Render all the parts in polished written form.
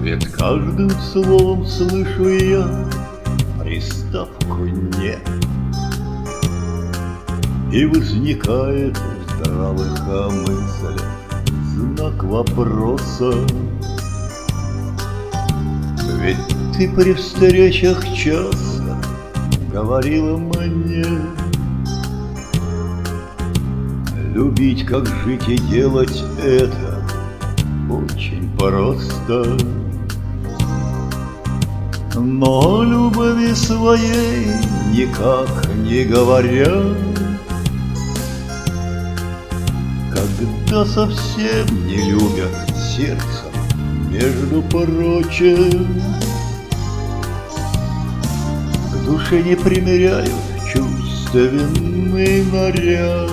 Ведь каждым словом слышу я приставку «не». И возникает в здравых мыслях знак вопроса. Ведь ты при встречах часто говорила мне: любить, как жить и делать — это очень просто. Но любви своей никак не говоря, когда совсем не любят сердцем, между прочим, к душе не примеряют чувственный наряд.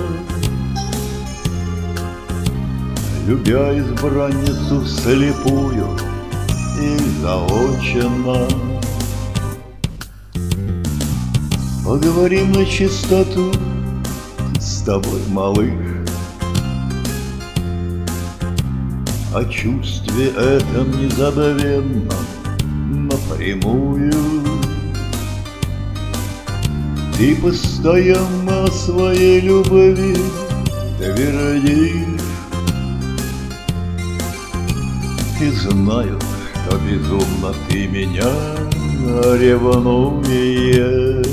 Любя избранницу вслепую и заочно, поговорим на чистоту с тобой, малыш, о чувстве этом незабвенном напрямую. Ты постоянно о своей любви твердишь, и знаю, что безумно ты меня ревнуешь.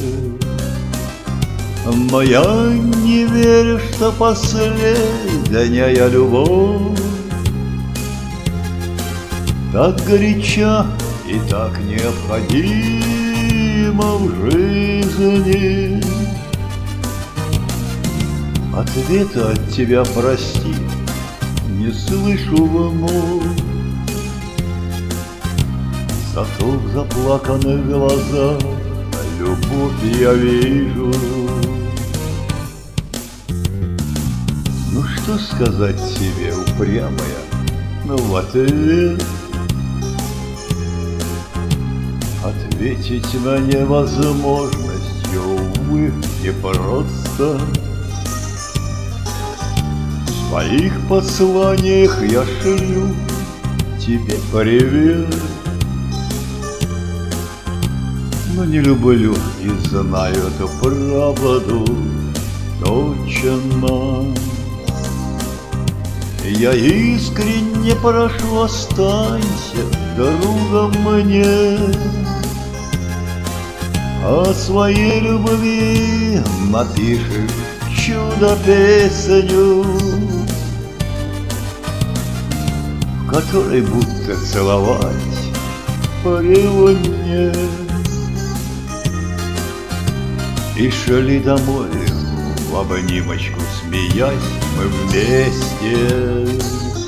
Но я не верю, что последняя любовь так горяча и так необходима в жизни. Ответа от тебя, прости, не слышу вновь. Зато в заплаканных глазах любовь я вижу. Ну что сказать тебе, упрямая, в ответ? Ответить на невозможностью, увы, непросто. В своих посланиях я шлю тебе привет. Но не люблю и знаю эту правду точно. Я искренне прошу, останься другом мне. О своей любви напишешь чудо-песню, в которой будто целовать приводне. И шли домой в обнимочку, смеясь мы вместе.